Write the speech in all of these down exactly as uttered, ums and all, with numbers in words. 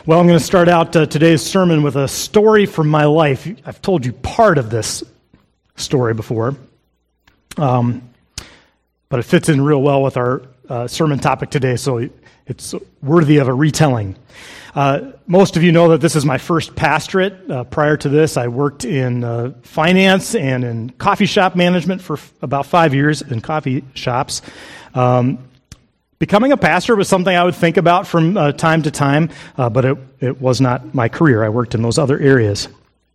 Well, I'm going to start out uh, today's sermon with a story from my life. I've told you part of this story before, um, but it fits in real well with our uh, sermon topic today, so it's worthy of a retelling. Uh, most of you know that this is my first pastorate. Uh, prior to this, I worked in uh, finance and in coffee shop management for f- about five years in coffee shops. Um, becoming a pastor was something I would think about from uh, time to time, uh, but it, it was not my career. I worked in those other areas.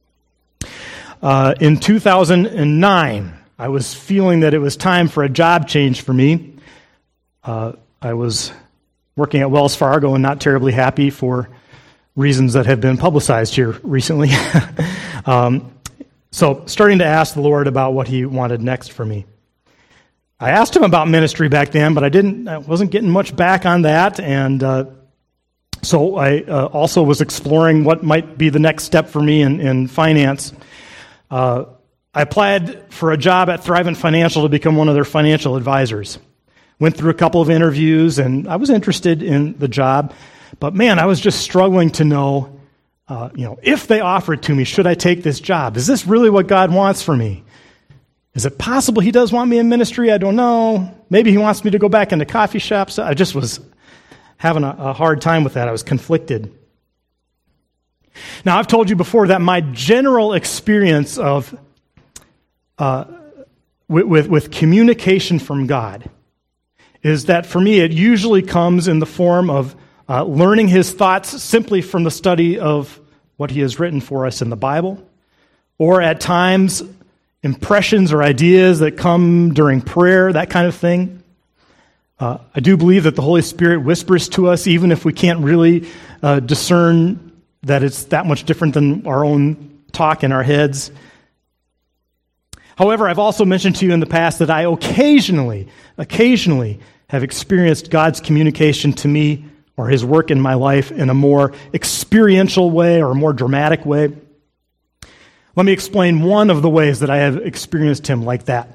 Uh, in two thousand nine, I was feeling that it was time for a job change for me. Uh, I was working at Wells Fargo and not terribly happy for reasons that have been publicized here recently. um, so starting to ask the Lord about what he wanted next for me. I asked him about ministry back then, but I didn't. I wasn't getting much back on that, and uh, so I uh, also was exploring what might be the next step for me in, in finance. Uh, I applied for a job at Thrivent Financial to become one of their financial advisors. Went through a couple of interviews, and I was interested in the job. But man, I was just struggling to know, uh, you know, if they offer it to me, should I take this job? Is this really what God wants for me? Is it possible he does want me in ministry? I don't know. Maybe he wants me to go back into coffee shops. I just was having a, a hard time with that. I was conflicted. Now, I've told you before that my general experience of uh, with, with, with communication from God is that for me it usually comes in the form of uh, learning his thoughts simply from the study of what he has written for us in the Bible, or at times impressions or ideas that come during prayer, that kind of thing. Uh, I do believe that the Holy Spirit whispers to us even if we can't really uh, discern that it's that much different than our own talk in our heads. However, I've also mentioned to you in the past that I occasionally, occasionally have experienced God's communication to me or his work in my life in a more experiential way or a more dramatic way. Let me explain one of the ways that I have experienced him like that.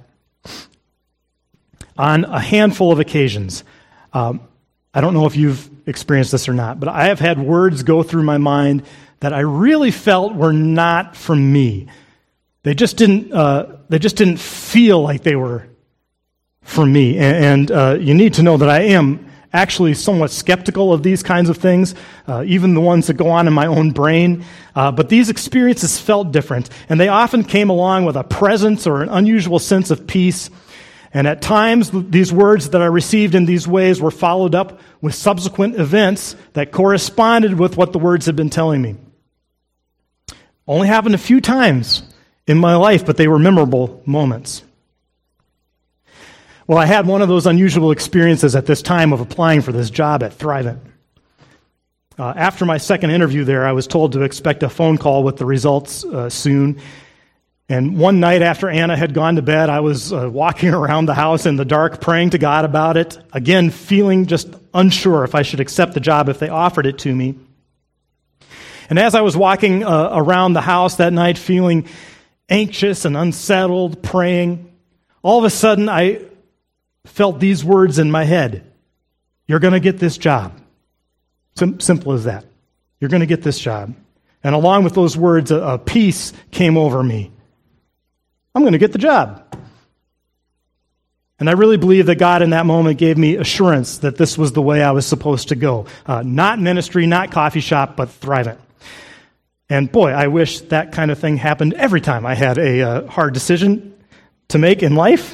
On a handful of occasions, um, I don't know if you've experienced this or not, but I have had words go through my mind that I really felt were not from me. They just didn't. Uh, they just didn't feel like they were from me. And, and uh, you need to know that I am actually somewhat skeptical of these kinds of things, uh, even the ones that go on in my own brain. Uh, but these experiences felt different, and they often came along with a presence or an unusual sense of peace. And at times, these words that I received in these ways were followed up with subsequent events that corresponded with what the words had been telling me. Only happened a few times in my life, but they were memorable moments. Well, I had one of those unusual experiences at this time of applying for this job at Thrivent. Uh, after my second interview there, I was told to expect a phone call with the results uh, soon. And one night after Anna had gone to bed, I was uh, walking around the house in the dark, praying to God about it, again, feeling just unsure if I should accept the job if they offered it to me. And as I was walking uh, around the house that night, feeling anxious and unsettled, praying, all of a sudden I felt these words in my head. You're going to get this job. Sim- simple as that. You're going to get this job. And along with those words, a, a peace came over me. I'm going to get the job. And I really believe that God in that moment gave me assurance that this was the way I was supposed to go. Uh, not ministry, not coffee shop, but Thrivent. And boy, I wish that kind of thing happened every time I had a uh, hard decision to make in life.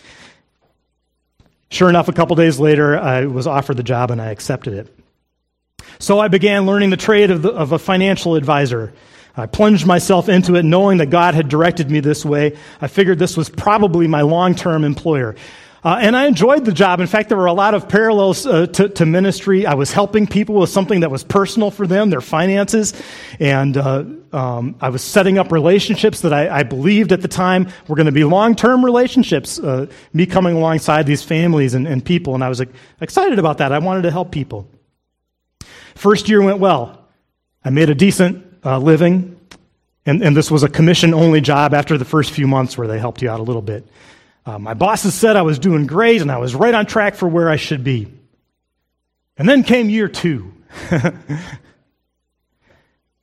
Sure enough, a couple days later, I was offered the job and I accepted it. So I began learning the trade of, the, of a financial advisor. I plunged myself into it knowing that God had directed me this way. I figured this was probably my long-term employer. Uh, and I enjoyed the job. In fact, there were a lot of parallels uh, to, to ministry. I was helping people with something that was personal for them, their finances. And uh, um, I was setting up relationships that I, I believed at the time were going to be long-term relationships, uh, me coming alongside these families and, and people. And I was like, excited about that. I wanted to help people. First year went well. I made a decent uh, living. And, and this was a commission-only job after the first few months where they helped you out a little bit. Uh, my bosses said I was doing great and I was right on track for where I should be. And then came year two.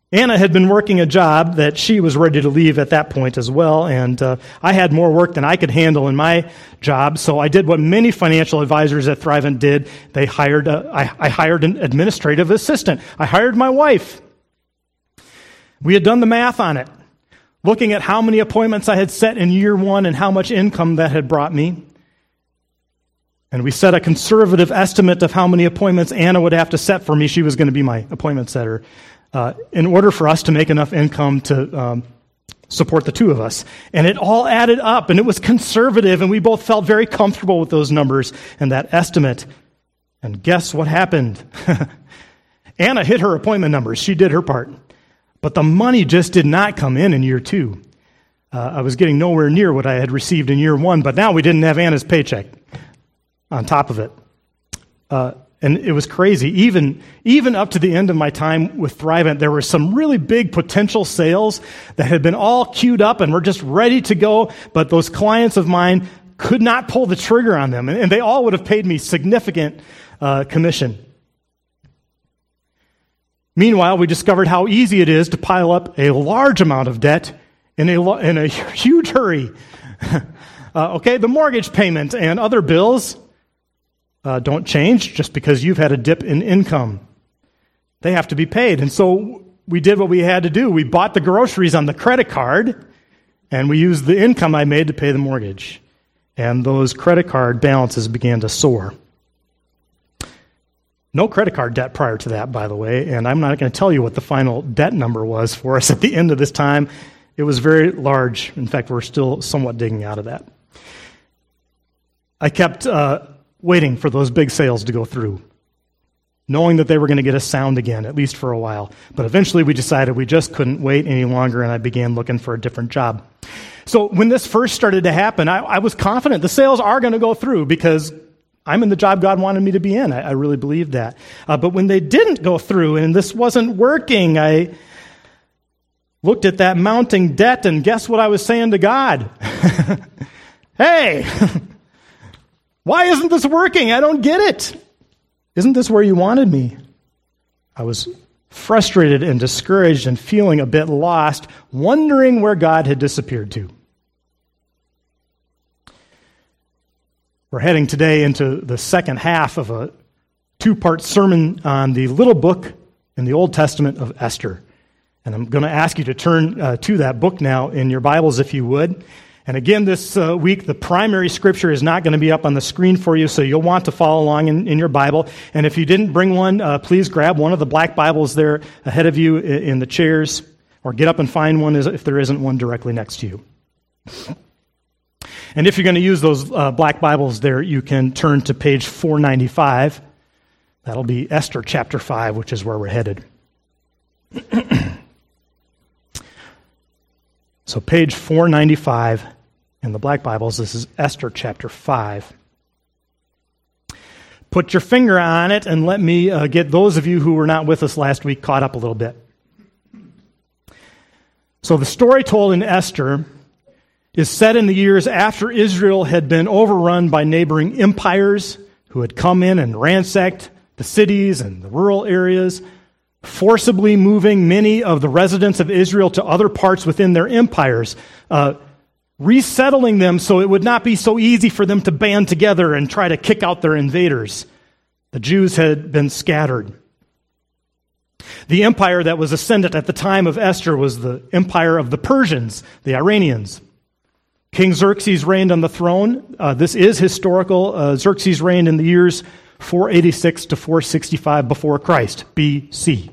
Anna had been working a job that she was ready to leave at that point as well, and uh, I had more work than I could handle in my job, so I did what many financial advisors at Thrivent did. They hired a, I, I hired an administrative assistant. I hired my wife. We had done the math on it, looking at how many appointments I had set in year one and how much income that had brought me. And we set a conservative estimate of how many appointments Anna would have to set for me. She was going to be my appointment setter. Uh, in order for us to make enough income to um, support the two of us. And it all added up, and it was conservative, and we both felt very comfortable with those numbers and that estimate. And guess what happened? Anna hit her appointment numbers. She did her part. But the money just did not come in in year two. Uh, I was getting nowhere near what I had received in year one, but now we didn't have Anna's paycheck on top of it. Uh, And it was crazy. Even, even up to the end of my time with Thrivent, there were some really big potential sales that had been all queued up and were just ready to go, but those clients of mine could not pull the trigger on them, and, and they all would have paid me significant uh, commission. Meanwhile, we discovered how easy it is to pile up a large amount of debt in a, in a huge hurry. uh, okay, the mortgage payment and other bills Uh, don't change just because you've had a dip in income. They have to be paid. And so we did what we had to do. We bought the groceries on the credit card, and we used the income I made to pay the mortgage. And those credit card balances began to soar. No credit card debt prior to that, by the way, and I'm not going to tell you what the final debt number was for us at the end of this time. It was very large. In fact, we're still somewhat digging out of that. I kept Uh, waiting for those big sales to go through, knowing that they were going to get us sound again, at least for a while. But eventually we decided we just couldn't wait any longer, and I began looking for a different job. So when this first started to happen, I, I was confident the sales are going to go through because I'm in the job God wanted me to be in. I, I really believed that. Uh, but when they didn't go through and this wasn't working, I looked at that mounting debt, and guess what I was saying to God? Hey! Why isn't this working? I don't get it. Isn't this where you wanted me? I was frustrated and discouraged and feeling a bit lost, wondering where God had disappeared to. We're heading today into the second half of a two-part sermon on the little book in the Old Testament of Esther. And I'm going to ask you to turn uh, to that book now in your Bibles, if you would. And again, this uh, week, the primary scripture is not going to be up on the screen for you, so you'll want to follow along in, in your Bible. And if you didn't bring one, uh, please grab one of the black Bibles there ahead of you in, in the chairs, or get up and find one if there isn't one directly next to you. And if you're going to use those uh, black Bibles there, you can turn to page four ninety-five. That'll be Esther chapter five, which is where we're headed. So page four ninety-five. In the black Bibles, this is Esther chapter five. Put your finger on it and let me uh, get those of you who were not with us last week caught up a little bit. So the story told in Esther is set in the years after Israel had been overrun by neighboring empires who had come in and ransacked the cities and the rural areas, forcibly moving many of the residents of Israel to other parts within their empires, uh, resettling them so it would not be so easy for them to band together and try to kick out their invaders. The Jews had been scattered. The empire that was ascendant at the time of Esther was the empire of the Persians, the Iranians. King Xerxes reigned on the throne. Uh, this is historical. Uh, Xerxes reigned in the years four eighty-six to four sixty-five before Christ, B C.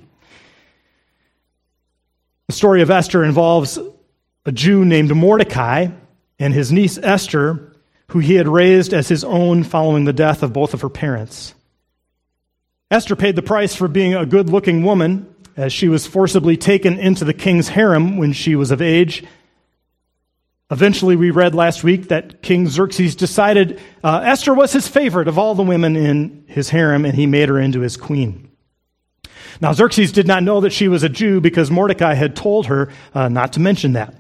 The story of Esther involves a Jew named Mordecai and his niece Esther, who he had raised as his own following the death of both of her parents. Esther paid the price for being a good-looking woman, as she was forcibly taken into the king's harem when she was of age. Eventually, we read last week that King Xerxes decided uh, Esther was his favorite of all the women in his harem, and he made her into his queen. Now, Xerxes did not know that she was a Jew because Mordecai had told her uh, not to mention that.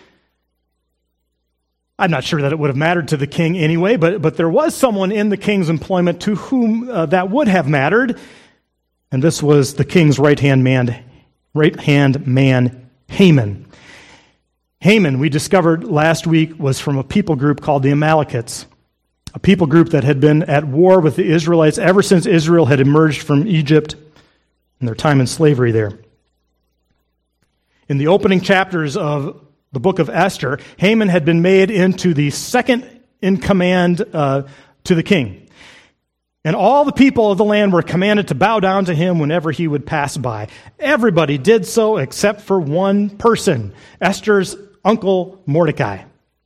I'm not sure that it would have mattered to the king anyway, but, but there was someone in the king's employment to whom uh, that would have mattered, and this was the king's right-hand man, right-hand man, Haman. Haman, we discovered last week, was from a people group called the Amalekites, a people group that had been at war with the Israelites ever since Israel had emerged from Egypt and their time in slavery there. In the opening chapters of the book of Esther, Haman had been made into the second in command uh, to the king. And all the people of the land were commanded to bow down to him whenever he would pass by. Everybody did so except for one person, Esther's uncle Mordecai.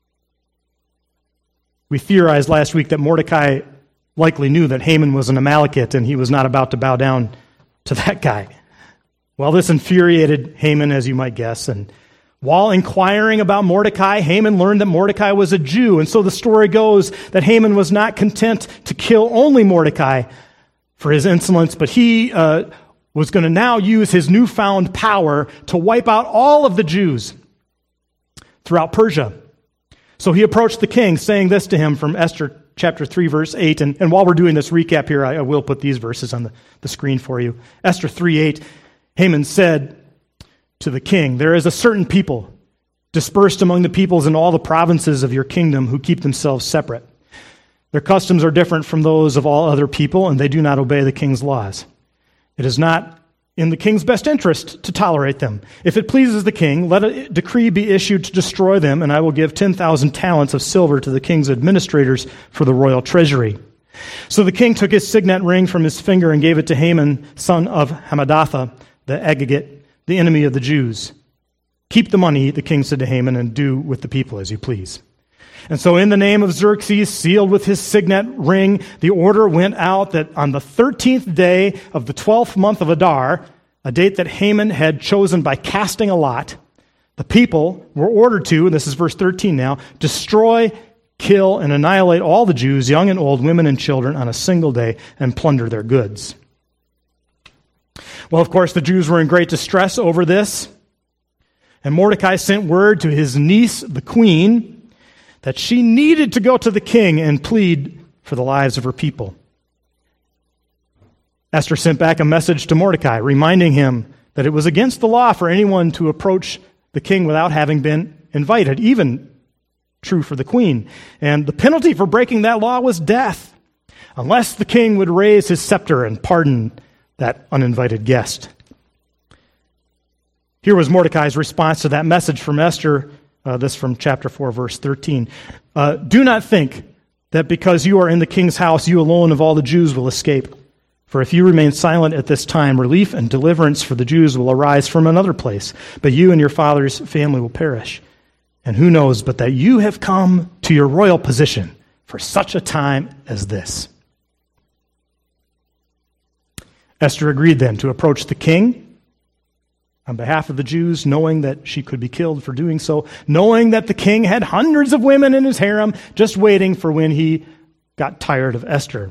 We theorized last week that Mordecai likely knew that Haman was an Amalekite and he was not about to bow down to that guy. Well, this infuriated Haman, as you might guess, and while inquiring about Mordecai, Haman learned that Mordecai was a Jew, and so the story goes that Haman was not content to kill only Mordecai for his insolence, but he uh, was going to now use his newfound power to wipe out all of the Jews throughout Persia. So he approached the king, saying this to him from Esther chapter three, verse eight, and, and while we're doing this recap here, I, I will put these verses on the, the screen for you. Esther three eight, Haman said to the king, "There is a certain people dispersed among the peoples in all the provinces of your kingdom who keep themselves separate. Their customs are different from those of all other people, and they do not obey the king's laws. It is not in the king's best interest to tolerate them. If it pleases the king, let a decree be issued to destroy them, and I will give ten thousand talents of silver to the king's administrators for the royal treasury." So the king took his signet ring from his finger and gave it to Haman, son of Hammedatha, the Agagite, the enemy of the Jews. "Keep the money," the king said to Haman, "and do with the people as you please." And so in the name of Xerxes, sealed with his signet ring, the order went out that on the thirteenth day of the twelfth month of Adar, a date that Haman had chosen by casting a lot, the people were ordered to, and this is verse thirteen now, destroy, kill, and annihilate all the Jews, young and old, women and children, on a single day, and plunder their goods. Well, of course, the Jews were in great distress over this, and Mordecai sent word to his niece, the queen, that she needed to go to the king and plead for the lives of her people. Esther sent back a message to Mordecai, reminding him that it was against the law for anyone to approach the king without having been invited, even true for the queen. And the penalty for breaking that law was death, unless the king would raise his scepter and pardon that uninvited guest. Here was Mordecai's response to that message from Esther, uh, this from chapter four, verse thirteen. Uh, "Do not think that because you are in the king's house, you alone of all the Jews will escape. For if you remain silent at this time, relief and deliverance for the Jews will arise from another place, but you and your father's family will perish. And who knows but that you have come to your royal position for such a time as this." Esther agreed then to approach the king on behalf of the Jews, knowing that she could be killed for doing so, knowing that the king had hundreds of women in his harem just waiting for when he got tired of Esther.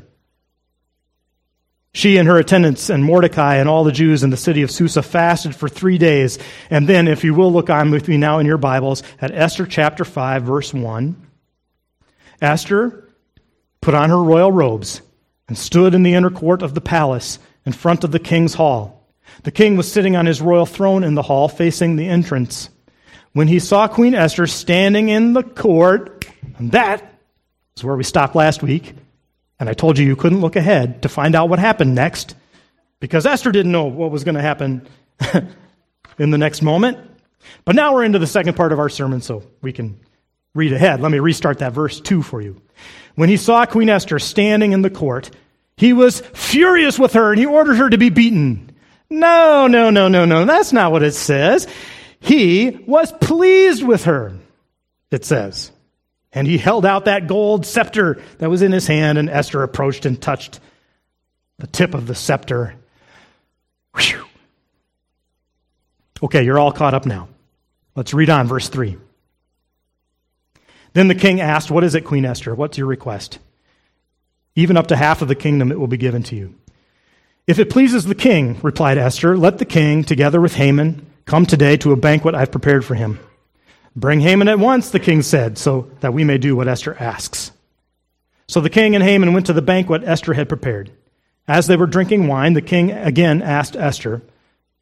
She and her attendants and Mordecai and all the Jews in the city of Susa fasted for three days. And then, if you will look on with me now in your Bibles, at Esther chapter five, verse one, Esther put on her royal robes and stood in the inner court of the palace in front of the king's hall. The king was sitting on his royal throne in the hall facing the entrance. When he saw Queen Esther standing in the court, and that is where we stopped last week, and I told you you couldn't look ahead to find out what happened next, because Esther didn't know what was going to happen in the next moment. But now we're into the second part of our sermon, so we can read ahead. Let me restart that verse two for you. When he saw Queen Esther standing in the court, he was furious with her, and he ordered her to be beaten. No, no, no, no, no. That's not what it says. He was pleased with her, it says. And he held out that gold scepter that was in his hand, and Esther approached and touched the tip of the scepter. Whew. Okay, you're all caught up now. Let's read on, verse three. Then the king asked, "What is it, Queen Esther? What's your request?" "Even up to half of the kingdom it will be given to you." "If it pleases the king," replied Esther, "let the king, together with Haman, come today to a banquet I've prepared for him." "Bring Haman at once," the king said, "so that we may do what Esther asks." So the king and Haman went to the banquet Esther had prepared. As they were drinking wine, the king again asked Esther,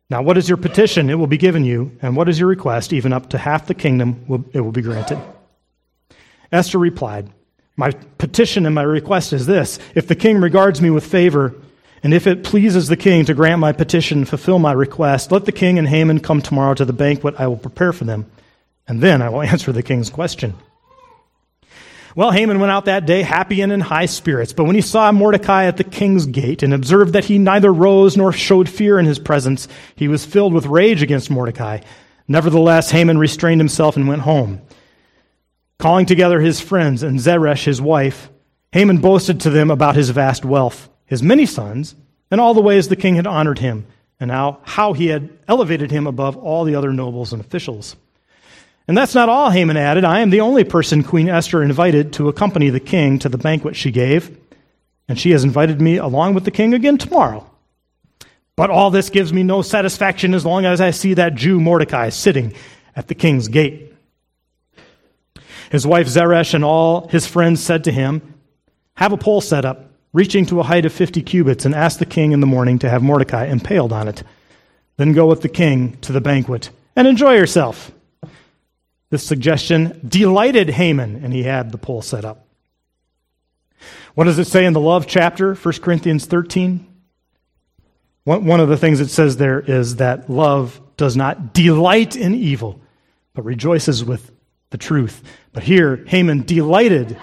Now, what is your petition? It will be given you. And what is your request? Even up to half the kingdom, will, it will be granted. Esther replied, my petition and my request is this. If the king regards me with favor, and if it pleases the king to grant my petition and fulfill my request, let the king and Haman come tomorrow to the banquet I will prepare for them, and then I will answer the king's question. Well, Haman went out that day happy and in high spirits, but when he saw Mordecai at the king's gate and observed that he neither rose nor showed fear in his presence, he was filled with rage against Mordecai. Nevertheless, Haman restrained himself and went home. Calling together his friends and Zeresh, his wife, Haman boasted to them about his vast wealth, his many sons, and all the ways the king had honored him, and how, how he had elevated him above all the other nobles and officials. And that's not all, Haman added. I am the only person Queen Esther invited to accompany the king to the banquet she gave, and she has invited me along with the king again tomorrow. But all this gives me no satisfaction as long as I see that Jew Mordecai sitting at the king's gate. His wife Zeresh and all his friends said to him, have a pole set up, reaching to a height of fifty cubits, and ask the king in the morning to have Mordecai impaled on it. Then go with the king to the banquet and enjoy yourself. This suggestion delighted Haman, and he had the pole set up. What does it say in the love chapter, First Corinthians thirteen? One of the things it says there is that love does not delight in evil, but rejoices with the truth. But here, Haman delighted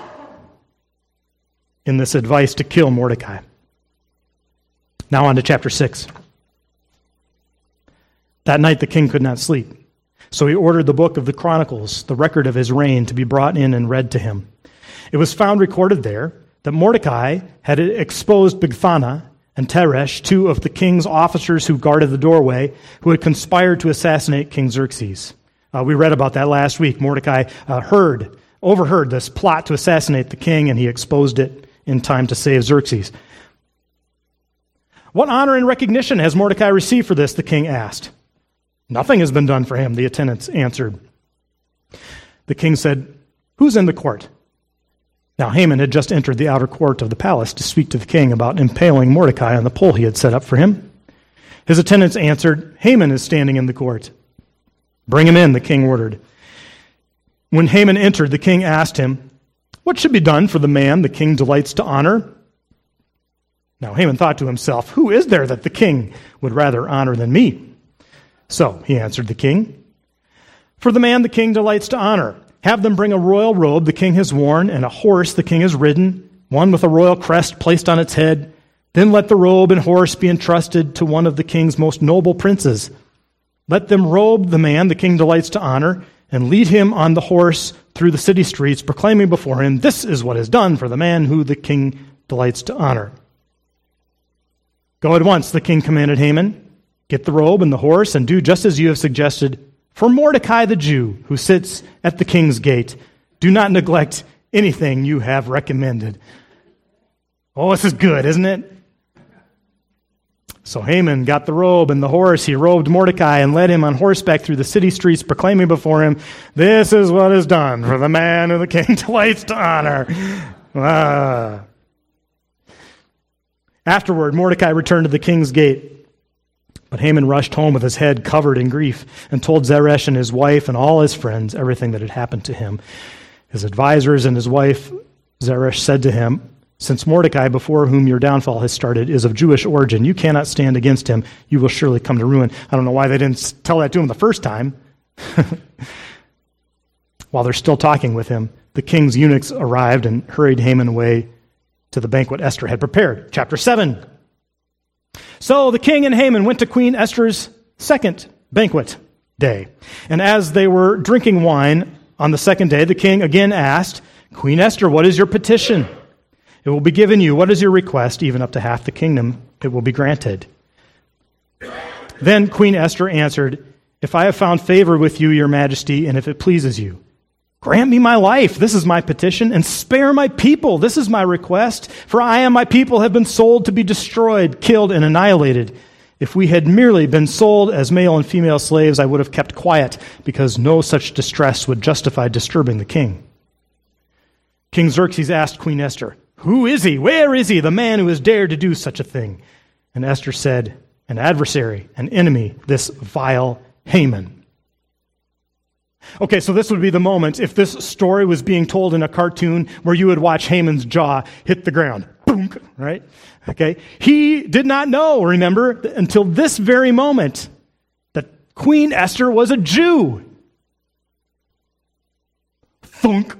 in this advice to kill Mordecai. Now on to chapter six. That night the king could not sleep, so he ordered the book of the Chronicles, the record of his reign, to be brought in and read to him. It was found recorded there that Mordecai had exposed Bigthana and Teresh, two of the king's officers who guarded the doorway, who had conspired to assassinate King Xerxes. Uh, we read about that last week. Mordecai uh, heard, overheard this plot to assassinate the king, and he exposed it in time to save Xerxes. What honor and recognition has Mordecai received for this? The king asked. Nothing has been done for him, the attendants answered. The king said, who's in the court? Now Haman had just entered the outer court of the palace to speak to the king about impaling Mordecai on the pole he had set up for him. His attendants answered, Haman is standing in the court. Bring him in, the king ordered. When Haman entered, the king asked him, what should be done for the man the king delights to honor? Now Haman thought to himself, who is there that the king would rather honor than me? So he answered the king, for the man the king delights to honor, have them bring a royal robe the king has worn and a horse the king has ridden, one with a royal crest placed on its head. Then let the robe and horse be entrusted to one of the king's most noble princes. Let them robe the man the king delights to honor and lead him on the horse through the city streets, proclaiming before him, this is what is done for the man who the king delights to honor. Go at once, the king commanded Haman. Get the robe and the horse and do just as you have suggested for Mordecai the Jew who sits at the king's gate. Do not neglect anything you have recommended. Oh, this is good, isn't it? So Haman got the robe and the horse. He robed Mordecai and led him on horseback through the city streets, proclaiming before him, this is what is done for the man who the king delights to honor. Ah. Afterward, Mordecai returned to the king's gate. But Haman rushed home with his head covered in grief and told Zeresh and his wife and all his friends everything that had happened to him. His advisors and his wife Zeresh said to him, since Mordecai, before whom your downfall has started, is of Jewish origin, you cannot stand against him. You will surely come to ruin. I don't know why they didn't tell that to him the first time. While they're still talking with him, the king's eunuchs arrived and hurried Haman away to the banquet Esther had prepared. Chapter seven. So the king and Haman went to Queen Esther's second banquet day. And as they were drinking wine on the second day, the king again asked, Queen Esther, what is your petition? It will be given you. What is your request? Even up to half the kingdom, it will be granted. Then Queen Esther answered, if I have found favor with you, your majesty, and if it pleases you, grant me my life. This is my petition, and spare my people. This is my request. For I and my people have been sold to be destroyed, killed, and annihilated. If we had merely been sold as male and female slaves, I would have kept quiet, because no such distress would justify disturbing the king. King Xerxes asked Queen Esther, who is he? Where is he, the man who has dared to do such a thing? And Esther said, an adversary, an enemy, this vile Haman. Okay, so this would be the moment if this story was being told in a cartoon where you would watch Haman's jaw hit the ground. Boom, right? Okay. He did not know, remember, until this very moment that Queen Esther was a Jew. Thunk.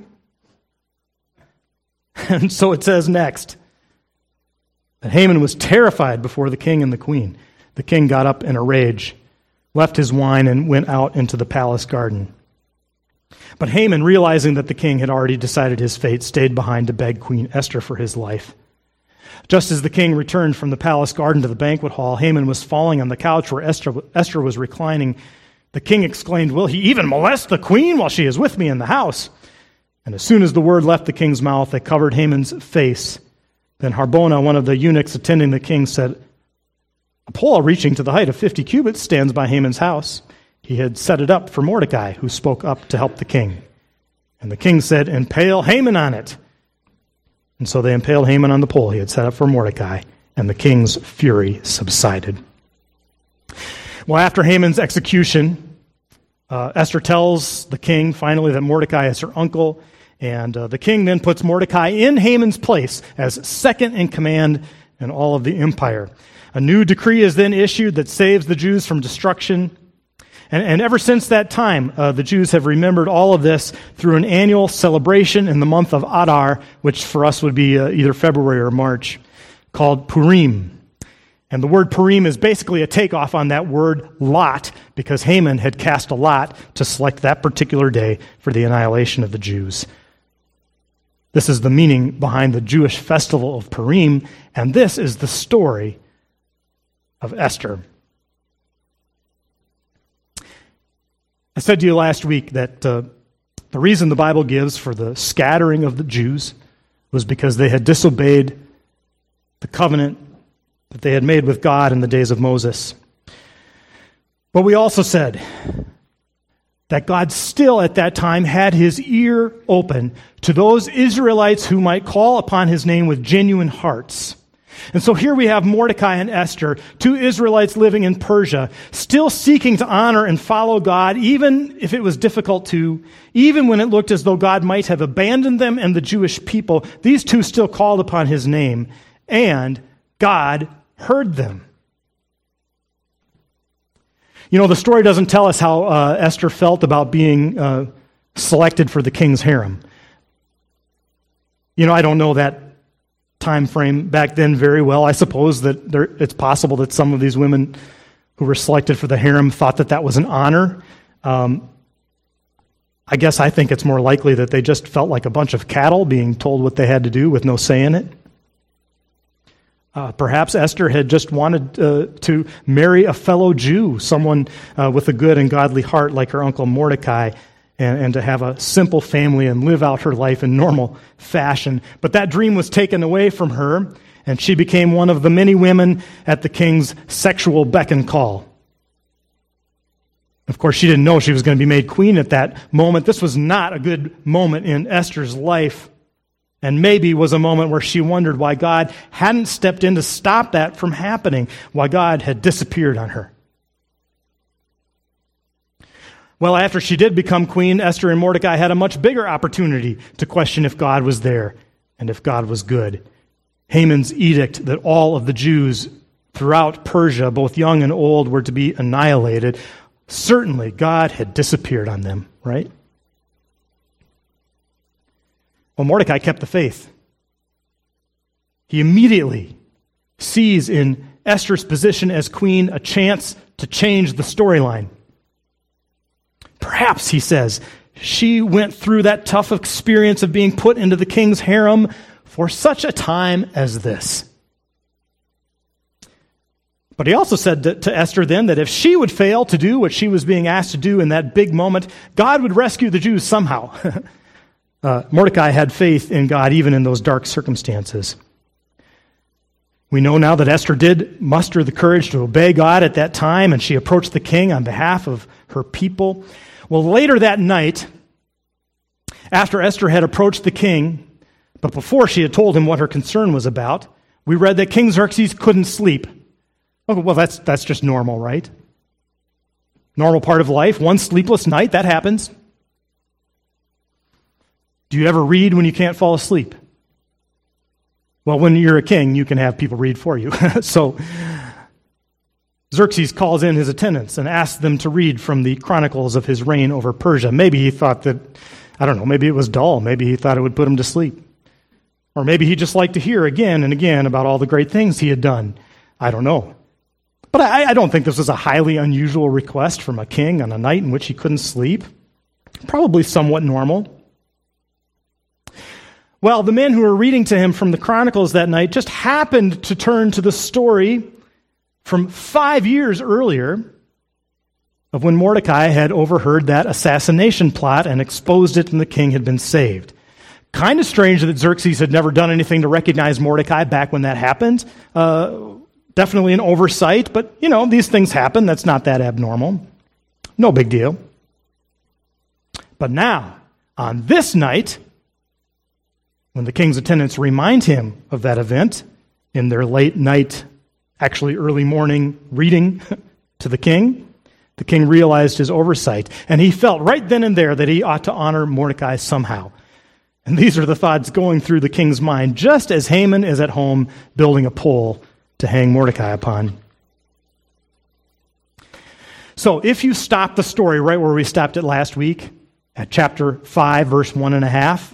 And so it says next that Haman was terrified before the king and the queen. The king got up in a rage, left his wine, and went out into the palace garden. But Haman, realizing that the king had already decided his fate, stayed behind to beg Queen Esther for his life. Just as the king returned from the palace garden to the banquet hall, Haman was falling on the couch where Esther, Esther was reclining. The king exclaimed, "Will he even molest the queen while she is with me in the house?" And as soon as the word left the king's mouth, they covered Haman's face. Then Harbona, one of the eunuchs attending the king, said, "A pole reaching to the height of fifty cubits stands by Haman's house." He had set it up for Mordecai, who spoke up to help the king. And the king said, "Impale Haman on it." And so they impaled Haman on the pole he had set up for Mordecai, and the king's fury subsided. Well, after Haman's execution, uh, Esther tells the king finally that Mordecai is her uncle, and uh, the king then puts Mordecai in Haman's place as second in command in all of the empire. A new decree is then issued that saves the Jews from destruction. And, and ever since that time, uh, the Jews have remembered all of this through an annual celebration in the month of Adar, which for us would be uh, either February or March, called Purim. And the word Purim is basically a takeoff on that word lot, because Haman had cast a lot to select that particular day for the annihilation of the Jews. This is the meaning behind the Jewish festival of Purim, and this is the story of Esther. I said to you last week that uh, the reason the Bible gives for the scattering of the Jews was because they had disobeyed the covenant that they had made with God in the days of Moses. But we also said that God still at that time had his ear open to those Israelites who might call upon his name with genuine hearts. And so here we have Mordecai and Esther, two Israelites living in Persia, still seeking to honor and follow God, even if it was difficult to, even when it looked as though God might have abandoned them and the Jewish people. These two still called upon his name, and God heard them. You know, the story doesn't tell us how uh, Esther felt about being uh, selected for the king's harem. You know, I don't know that time frame back then very well. I suppose that there, it's possible that some of these women who were selected for the harem thought that that was an honor. Um, I guess I think it's more likely that they just felt like a bunch of cattle being told what they had to do with no say in it. Uh, perhaps Esther had just wanted uh, to marry a fellow Jew, someone uh, with a good and godly heart like her uncle Mordecai, and, and to have a simple family and live out her life in normal fashion. But that dream was taken away from her, and she became one of the many women at the king's sexual beck and call. Of course, she didn't know she was going to be made queen at that moment. This was not a good moment in Esther's life, and maybe was a moment where she wondered why God hadn't stepped in to stop that from happening, why God had disappeared on her. Well, after she did become queen, Esther and Mordecai had a much bigger opportunity to question if God was there and if God was good. Haman's edict that all of the Jews throughout Persia, both young and old, were to be annihilated. Certainly, God had disappeared on them, right? Well, Mordecai kept the faith. He immediately sees in Esther's position as queen a chance to change the storyline. Perhaps, he says, she went through that tough experience of being put into the king's harem for such a time as this. But he also said to, to Esther then that if she would fail to do what she was being asked to do in that big moment, God would rescue the Jews somehow. uh, Mordecai had faith in God even in those dark circumstances. We know now that Esther did muster the courage to obey God at that time, and she approached the king on behalf of her people. Well, later that night, after Esther had approached the king, but before she had told him what her concern was about, we read that King Xerxes couldn't sleep. Oh, well, that's that's just normal, right? Normal part of life. One sleepless night, that happens. Do you ever read when you can't fall asleep? Well, when you're a king, you can have people read for you. So Xerxes calls in his attendants and asks them to read from the chronicles of his reign over Persia. Maybe he thought that, I don't know, maybe it was dull. Maybe he thought it would put him to sleep. Or maybe he just liked to hear again and again about all the great things he had done. I don't know. But I, I don't think this was a highly unusual request from a king on a night in which he couldn't sleep. Probably somewhat normal. Well, the men who were reading to him from the Chronicles that night just happened to turn to the story from five years earlier of when Mordecai had overheard that assassination plot and exposed it, and the king had been saved. Kind of strange that Xerxes had never done anything to recognize Mordecai back when that happened. Uh, definitely an oversight, but, you know, these things happen. That's not that abnormal. No big deal. But now, on this night, when the king's attendants remind him of that event in their late night, actually early morning reading to the king, the king realized his oversight, and he felt right then and there that he ought to honor Mordecai somehow. And these are the thoughts going through the king's mind, just as Haman is at home building a pole to hang Mordecai upon. So if you stop the story right where we stopped it last week, at chapter five, verse one and a half,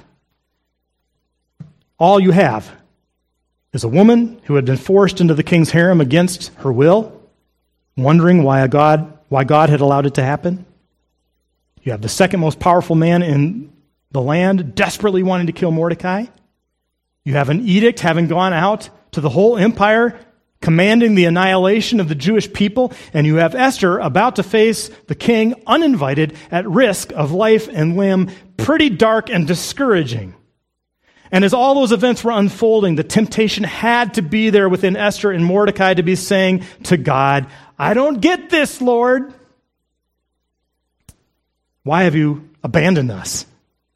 all you have is a woman who had been forced into the king's harem against her will, wondering why a God, why God had allowed it to happen. You have the second most powerful man in the land desperately wanting to kill Mordecai. You have an edict having gone out to the whole empire commanding the annihilation of the Jewish people, and you have Esther about to face the king uninvited at risk of life and limb. Pretty dark and discouraging. And as all those events were unfolding, the temptation had to be there within Esther and Mordecai to be saying to God, I don't get this, Lord. Why have you abandoned us?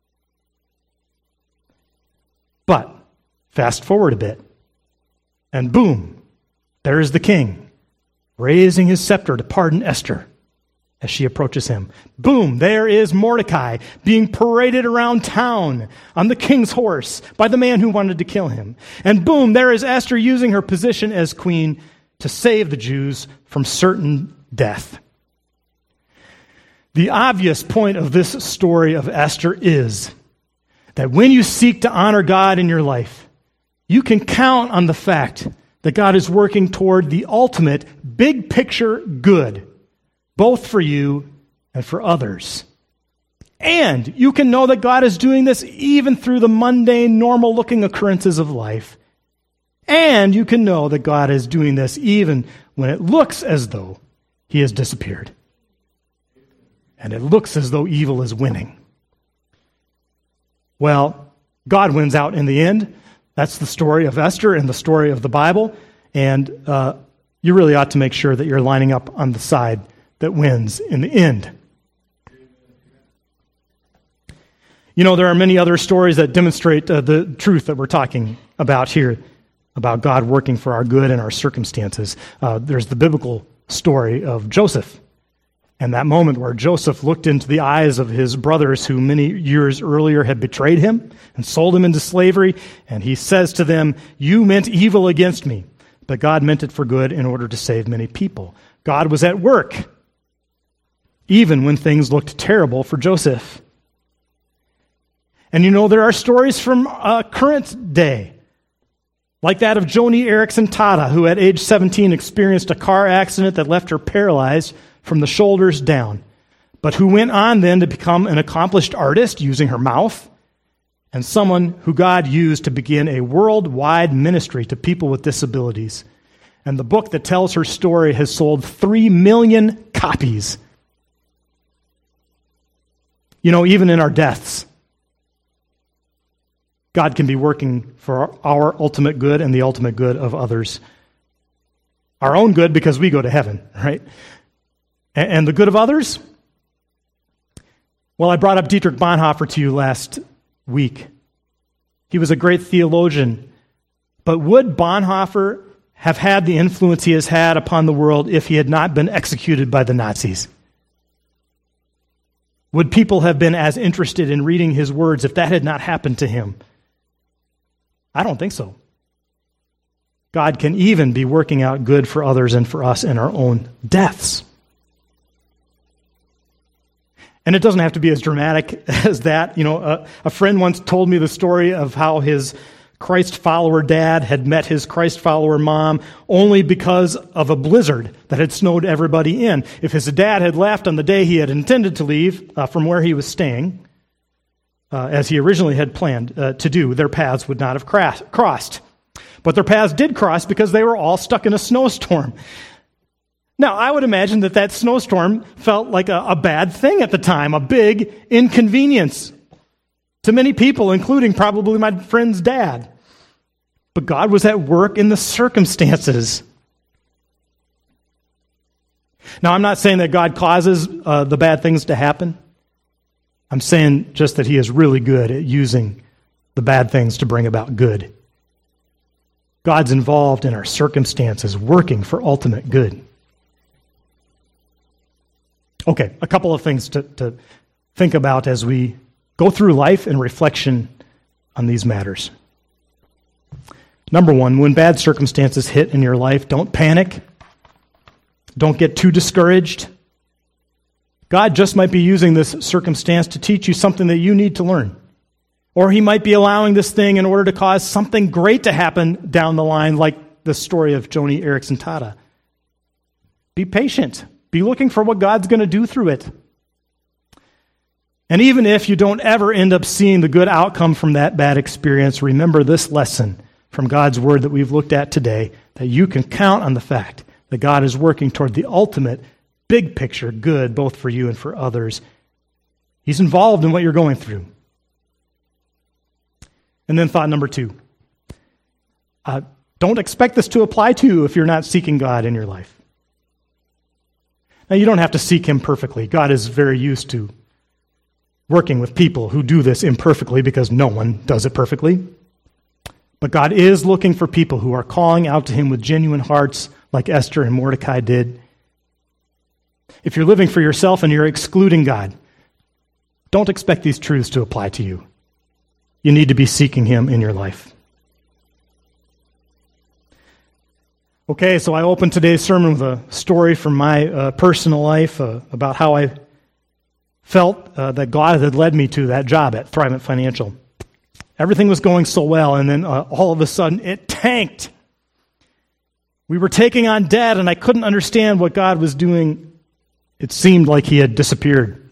But fast forward a bit, and boom, there is the king, raising his scepter to pardon Esther as she approaches him. Boom, there is Mordecai being paraded around town on the king's horse by the man who wanted to kill him. And boom, there is Esther using her position as queen to save the Jews from certain death. The obvious point of this story of Esther is that when you seek to honor God in your life, you can count on the fact that God is working toward the ultimate big picture good, both for you and for others. And you can know that God is doing this even through the mundane, normal-looking occurrences of life. And you can know that God is doing this even when it looks as though he has disappeared. And it looks as though evil is winning. Well, God wins out in the end. That's the story of Esther and the story of the Bible. And uh, you really ought to make sure that you're lining up on the side that wins in the end. You know, there are many other stories that demonstrate uh, the truth that we're talking about here, about God working for our good in our circumstances. Uh, there's the biblical story of Joseph, and that moment where Joseph looked into the eyes of his brothers who many years earlier had betrayed him and sold him into slavery, and he says to them, "You meant evil against me, but God meant it for good in order to save many people." God was at work, even when things looked terrible for Joseph. And you know, there are stories from uh, current day, like that of Joni Eareckson Tada, who at age seventeen experienced a car accident that left her paralyzed from the shoulders down, but who went on then to become an accomplished artist using her mouth, and someone who God used to begin a worldwide ministry to people with disabilities. And the book that tells her story has sold three million copies. You know, even in our deaths, God can be working for our ultimate good and the ultimate good of others. Our own good because we go to heaven, right? And the good of others? Well, I brought up Dietrich Bonhoeffer to you last week. He was a great theologian. But would Bonhoeffer have had the influence he has had upon the world if he had not been executed by the Nazis? Would people have been as interested in reading his words if that had not happened to him? I don't think so. God can even be working out good for others and for us in our own deaths. And it doesn't have to be as dramatic as that. You know, a, a friend once told me the story of how his Christ follower dad had met his Christ follower mom only because of a blizzard that had snowed everybody in. If his dad had left on the day he had intended to leave uh, from where he was staying, uh, as he originally had planned uh, to do, their paths would not have cras- crossed. But their paths did cross because they were all stuck in a snowstorm. Now, I would imagine that that snowstorm felt like a, a bad thing at the time, a big inconvenience to many people, including probably my friend's dad. But God was at work in the circumstances. Now, I'm not saying that God causes uh, the bad things to happen. I'm saying just that he is really good at using the bad things to bring about good. God's involved in our circumstances, working for ultimate good. Okay, a couple of things to, to think about as we go through life in reflection on these matters. Number one, when bad circumstances hit in your life, don't panic. Don't get too discouraged. God just might be using this circumstance to teach you something that you need to learn. Or he might be allowing this thing in order to cause something great to happen down the line, like the story of Joni Eareckson Tada. Be patient. Be looking for what God's going to do through it. And even if you don't ever end up seeing the good outcome from that bad experience, remember this lesson from God's word that we've looked at today, that you can count on the fact that God is working toward the ultimate, big picture good, both for you and for others. He's involved in what you're going through. And then thought number two, uh, don't expect this to apply to you if you're not seeking God in your life. Now, you don't have to seek him perfectly. God is very used to working with people who do this imperfectly because no one does it perfectly. But God is looking for people who are calling out to him with genuine hearts like Esther and Mordecai did. If you're living for yourself and you're excluding God, don't expect these truths to apply to you. You need to be seeking him in your life. Okay, so I opened today's sermon with a story from my uh, personal life uh, about how I felt uh, that God had led me to that job at Thrivent Financial. Everything was going so well, and then uh, all of a sudden it tanked. We were taking on debt, and I couldn't understand what God was doing. It seemed like he had disappeared.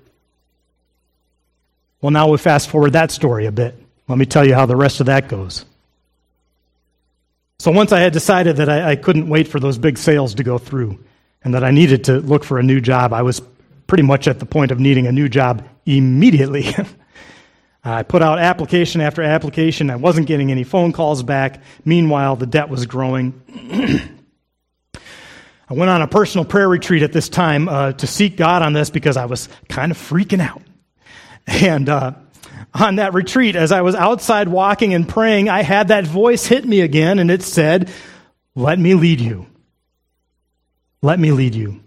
Well, now we fast forward that story a bit. Let me tell you how the rest of that goes. So once I had decided that I, I couldn't wait for those big sales to go through and that I needed to look for a new job, I was pretty much at the point of needing a new job immediately. I put out application after application. I wasn't getting any phone calls back. Meanwhile, the debt was growing. I went on a personal prayer retreat at this time uh, to seek God on this because I was kind of freaking out. And uh, on that retreat, as I was outside walking and praying, I had that voice hit me again, and it said, "Let me lead you. Let me lead you."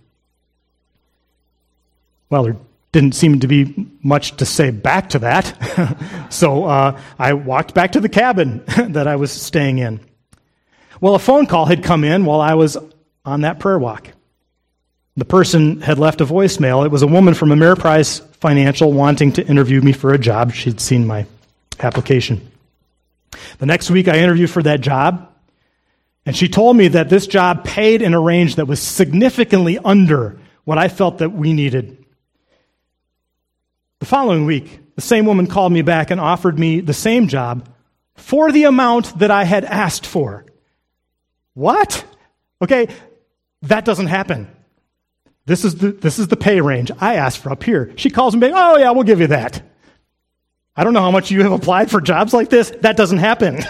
Well, there didn't seem to be much to say back to that. so uh, I walked back to the cabin that I was staying in. Well, a phone call had come in while I was on that prayer walk. The person had left a voicemail. It was a woman from Ameriprise Financial wanting to interview me for a job. She'd seen my application. The next week, I interviewed for that job, and she told me that this job paid in a range that was significantly under what I felt that we needed. The following week, the same woman called me back and offered me the same job for the amount that I had asked for. What? Okay, that doesn't happen. This is the this is the pay range I asked for up here. She calls me back, "Oh yeah, we'll give you that." I don't know how much you have applied for jobs like this. That doesn't happen.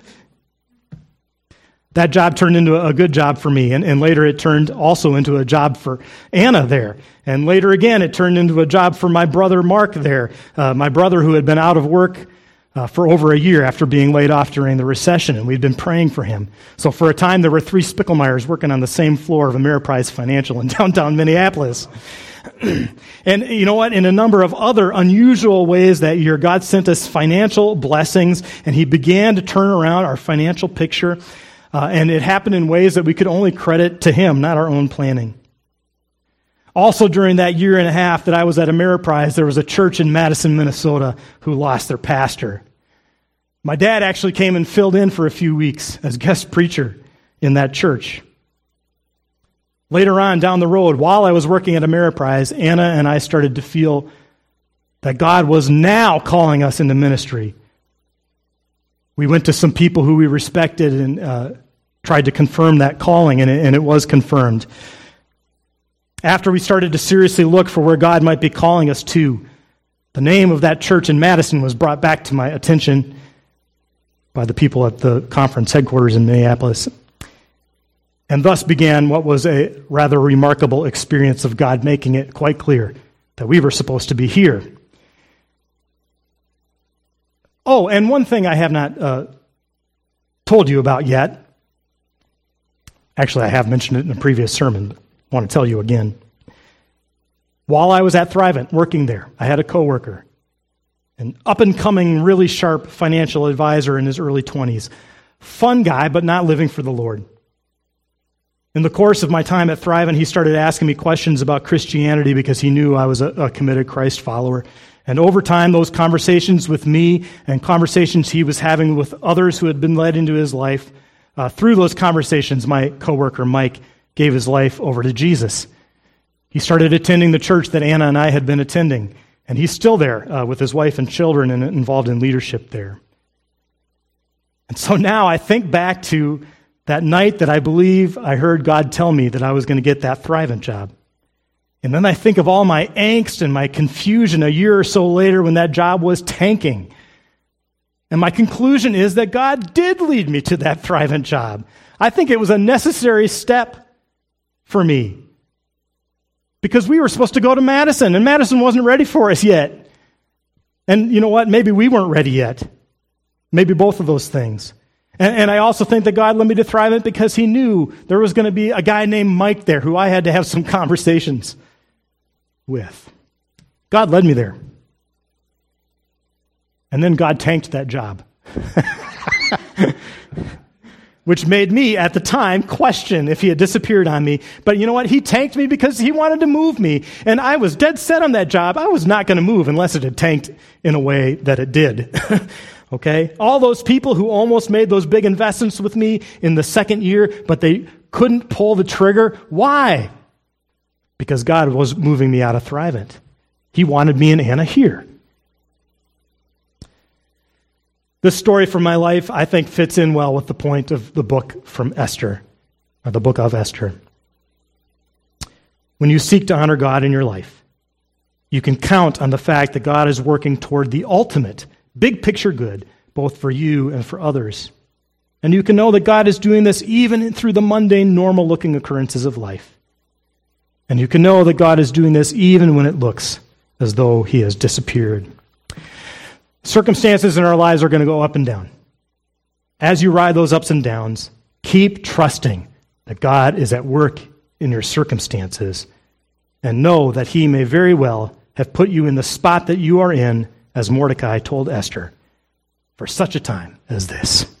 That job turned into a good job for me, and, and later it turned also into a job for Anna there. And later again, it turned into a job for my brother Mark there. Uh, my brother who had been out of work uh, for over a year after being laid off during the recession, and we'd been praying for him. So for a time, there were three Spickelmeyers working on the same floor of Ameriprise Financial in downtown Minneapolis. And you know what? In a number of other unusual ways that year, God sent us financial blessings, and he began to turn around our financial picture. Uh, and it happened in ways that we could only credit to him, not our own planning. Also, during that year and a half that I was at Ameriprise, there was a church in Madison, Minnesota, who lost their pastor. My dad actually came and filled in for a few weeks as guest preacher in that church. Later on, down the road, while I was working at Ameriprise, Anna and I started to feel that God was now calling us into ministry. We went to some people who we respected and uh, tried to confirm that calling, and it, and it was confirmed. After we started to seriously look for where God might be calling us to, the name of that church in Madison was brought back to my attention by the people at the conference headquarters in Minneapolis. And thus began what was a rather remarkable experience of God making it quite clear that we were supposed to be here. Oh, and one thing I have not uh, told you about yet. Actually, I have mentioned it in a previous sermon, but I want to tell you again. While I was at Thrivent, working there, I had a coworker, an up-and-coming, really sharp financial advisor in his early twenties. Fun guy, but not living for the Lord. In the course of my time at Thrivent, he started asking me questions about Christianity because he knew I was a, a committed Christ follower. And over time, those conversations with me and conversations he was having with others who had been led into his life, uh, through those conversations, my coworker Mike gave his life over to Jesus. He started attending the church that Anna and I had been attending, and he's still there uh, with his wife and children and involved in leadership there. And so now I think back to that night that I believe I heard God tell me that I was going to get that Thrivent job. And then I think of all my angst and my confusion a year or so later when that job was tanking. And my conclusion is that God did lead me to that Thrivent job. I think it was a necessary step for me. Because we were supposed to go to Madison, and Madison wasn't ready for us yet. And you know what? Maybe we weren't ready yet. Maybe both of those things. And, and I also think that God led me to Thrivent because he knew there was going to be a guy named Mike there who I had to have some conversations with. God led me there. And then God tanked that job. Which made me, at the time, question if he had disappeared on me. But you know what? He tanked me because he wanted to move me. And I was dead set on that job. I was not going to move unless it had tanked in a way that it did. Okay? All those people who almost made those big investments with me in the second year, but they couldn't pull the trigger. Why? Because God was moving me out of Thrivent. He wanted me and Anna here. This story from my life, I think, fits in well with the point of the book from Esther, or the book of Esther. When you seek to honor God in your life, you can count on the fact that God is working toward the ultimate, big picture good, both for you and for others. And you can know that God is doing this even through the mundane, normal-looking occurrences of life. And you can know that God is doing this even when it looks as though he has disappeared. Circumstances in our lives are going to go up and down. As you ride those ups and downs, keep trusting that God is at work in your circumstances, and know that he may very well have put you in the spot that you are in, as Mordecai told Esther, for such a time as this.